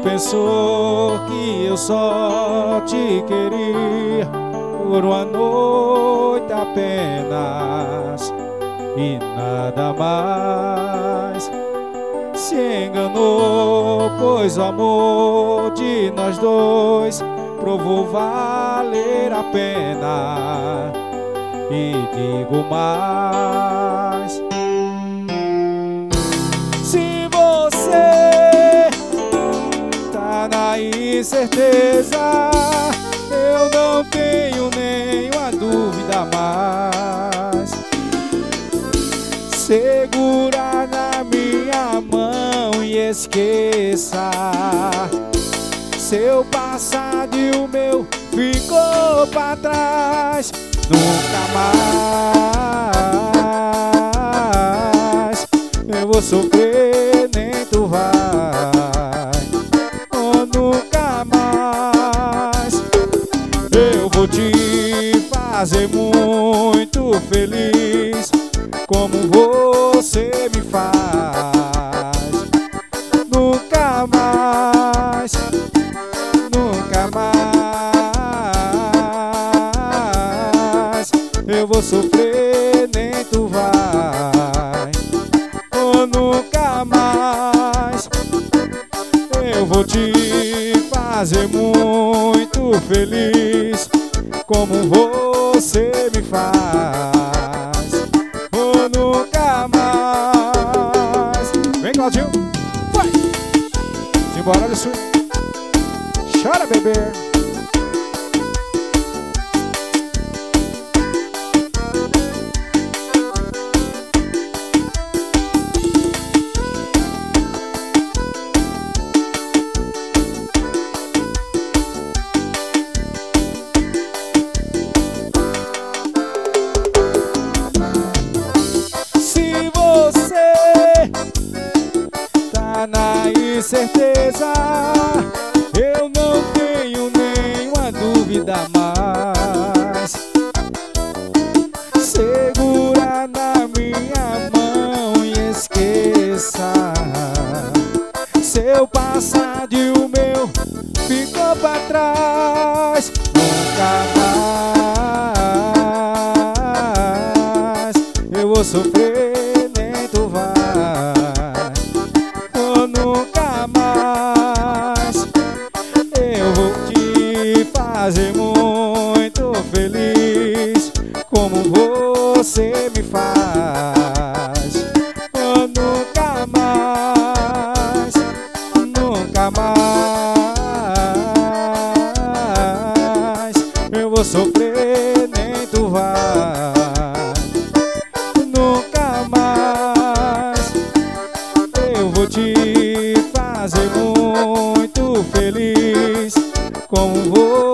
pensou que eu só te queria por uma noite apenas e nada mais. Se enganou, pois o amor de nós dois provou valer a pena. E digo mais: se você tá na incerteza, eu não tenho nenhuma dúvida mais. Segura na minha mão e esqueça seu passado e o meu ficou pra trás. Nunca mais eu vou sofrer, nem tu vai. Oh, nunca mais eu vou te fazer muito feliz, como você me faz. Nunca mais, nunca mais eu vou sofrer, nem tu vai. Oh, nunca mais eu vou te fazer muito feliz, como você me faz. Oh, nunca mais. Vem, Claudinho, vai! Simbora, Alisson. Chora, bebê. Na incerteza, eu não tenho nenhuma dúvida mais. Segura na minha mão e esqueça seu passado e o meu ficou pra trás. Nunca mais eu vou sofrer, nem tu vai. Nunca mais eu vou te fazer muito feliz, como você me faz. Oh, nunca mais, nunca mais eu vou sofrer, nem tu vai. Nunca mais eu vou te fazer muito feliz, como vou